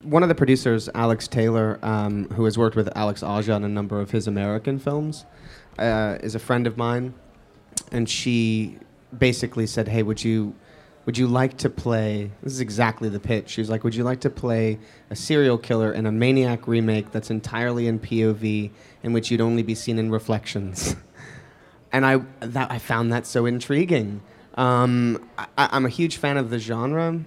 one of the producers, Alex Taylor, who has worked with Alex Aja on a number of his American films, is a friend of mine, and she basically said, "Hey, would you like to play?" This is exactly the pitch. She was like, "Would you like to play a serial killer in a Maniac remake that's entirely in POV, in which you'd only be seen in reflections?" And I found that so intriguing. I'm a huge fan of the genre.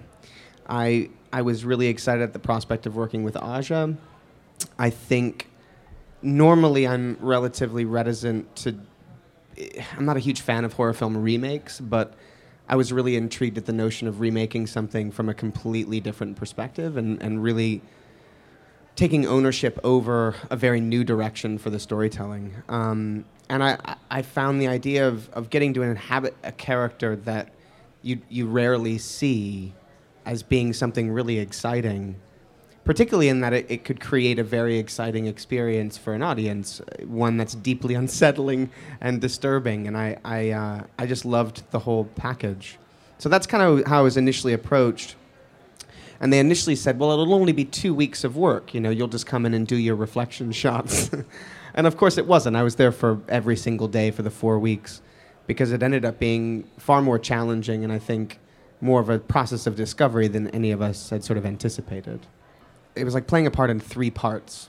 I was really excited at the prospect of working with Aja. I think normally I'm relatively reticent to... I'm not a huge fan of horror film remakes, but I was really intrigued at the notion of remaking something from a completely different perspective and really taking ownership over a very new direction for the storytelling. And I found the idea of getting to inhabit a character that you rarely see as being something really exciting, particularly in that it could create a very exciting experience for an audience, one that's deeply unsettling and disturbing, and I just loved the whole package. So that's kind of how I was initially approached. And they initially said, well, it'll only be 2 weeks of work. You'll just come in and do your reflection shots. And of course it wasn't. I was there for every single day for the 4 weeks because it ended up being far more challenging and I think more of a process of discovery than any of us had sort of anticipated. It was like playing a part in 3 parts.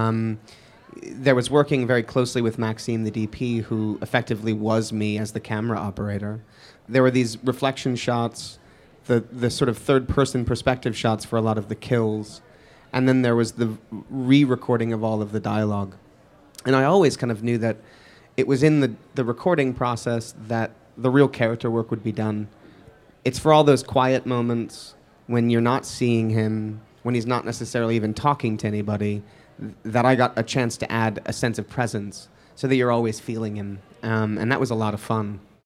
There was working very closely with Maxime, the DP, who effectively was me as the camera operator. There were these reflection shots, the sort of third-person perspective shots for a lot of the kills, and then there was the re-recording of all of the dialogue. And I always kind of knew that it was in the recording process that the real character work would be done. It's for all those quiet moments when you're not seeing him, when he's not necessarily even talking to anybody, that I got a chance to add a sense of presence so that you're always feeling him. And that was a lot of fun.